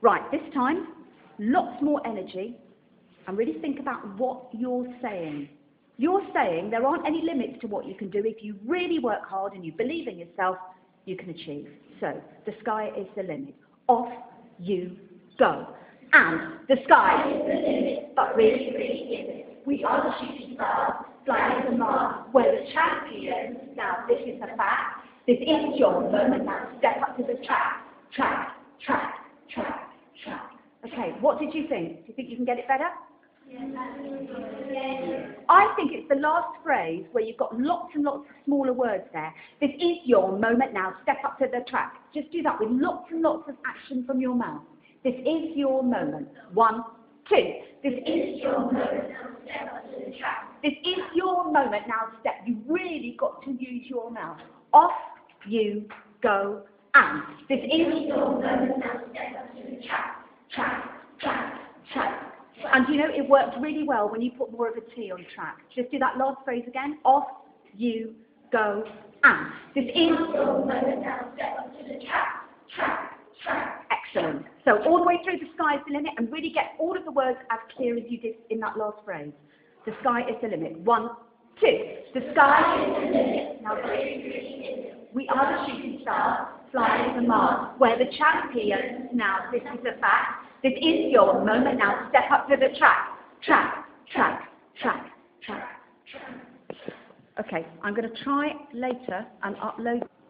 Right, this time, lots more energy, and really think about what you're saying. You're saying there aren't any limits to what you can do. If you really work hard and you believe in yourself, you can achieve. So, the sky is the limit. Off you go. And the sky is the limit, but really, really isn't. We are the shooting stars, flying to Mars, we're the champions. Now, this is a fact. This is your moment. Now, step up to the track. Track, track, track, track. Okay, what did you think? Do you think you can get it better? I think it's the last phrase where you've got lots and lots of smaller words there. This is your moment. Now, step up to the track. Just do that with lots and lots of action from your mouth. This is your moment. 1, 2. This is your moment. Now, step up to the track. This is your moment. Now, step. You've really got to use your mouth. Off you go. And this is your moment. Now, step up to the track. Track, track, track. And you know, it worked really well when you put more of a T on track. Just do that last phrase again. Off you go. And this is your moment. Now, step up to the track. Track, track. Excellent. So all the way through, the sky is the limit, and really get all of the words as clear as you did in that last phrase. The sky is the limit. 1, 2. The sky is the limit. Now, we are the shooting stars, flying to Mars. We're the champions. Now, this is a fact. This is your moment. Now, step up to the track. Track, track, track, track, track. Okay, I'm going to try later and upload.